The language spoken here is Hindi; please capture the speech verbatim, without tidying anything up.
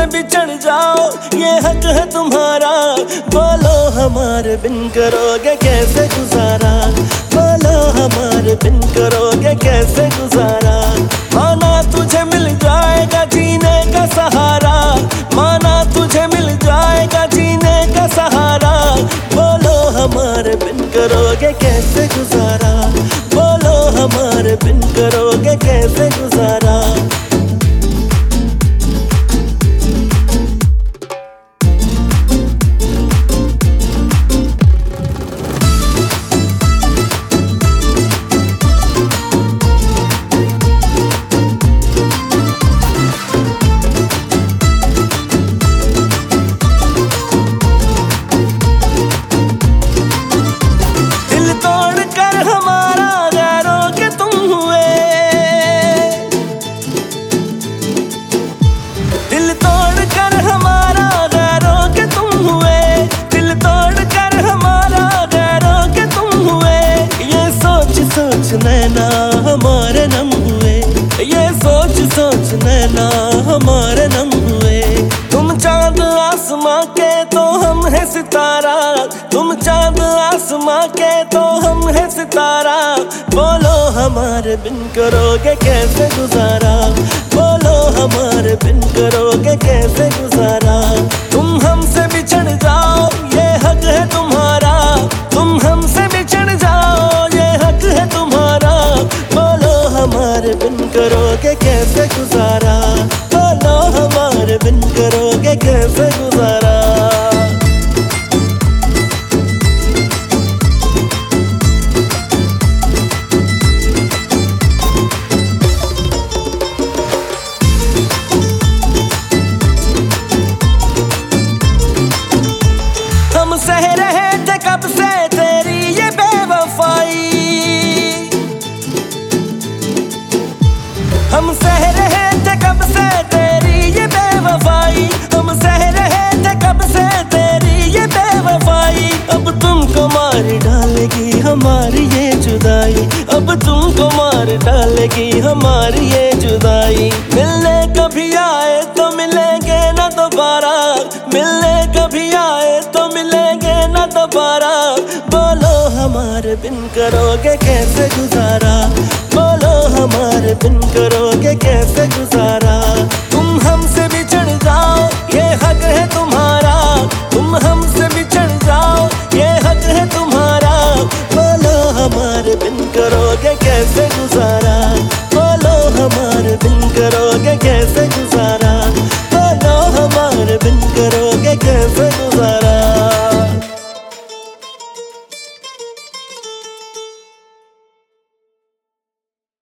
बिछड़ जाओ ये हक है तुम्हारा। बोलो हमारे बिन करोगे कैसे गुजारा, बोलो हमारे बिन करोगे कैसे गुजारा। माना तुझे मिल जाएगा जीने का सहारा, माना तुझे मिल जाएगा जीने का सहारा। बोलो हमारे बिन करोगे कैसे गुजारा, बोलो हमारे बिन करोगे कैसे गुजारा। दिल तोड़ कर हमारा गैरों के तुम हुए, दिल तोड़ कर हमारा गैरों के तुम हुए। ये सोच सोच नैना हमारे नम हुए, ये सोच सोच नैना हमारे नम हुए। तुम चांद आसमां के तो हम है सितारा, तुम चांद आसमां के तो हम है सितारा। बोलो हमारे बिन करोगे कैसे गुजारा, बोलो हमारे बिन करोगे कैसे गुजारा। तुम हमसे बिछड़ जाओ ये हक है तुम्हारा, तुम हमसे बिछड़ जाओ ये हक है तुम्हारा। बोलो हमारे बिन करोगे कैसे गुजारा, बोलो हमारे बिन करोगे कैसे गुजारा। हम सह रहे थे कब से तेरी ये बेवफाई, हम सह रहे थे कब से तेरी ये बेवफाई, हम सह रहे थे कब से तेरी ये बेवफाई। अब तुमको मार डालेगी हमारी ये जुदाई, अब तुमको मार डालेगी हमारी ये जुदाई। मिलने कभी आए तो मिलेंगे ना दोबारा, मिलने कभी आए तो मिलेंगे ना दोबारा। बोलो हमारे बिन करोगे कैसे गुजारा, बोलो हमारे बिन करोगे कैसे गुजारा।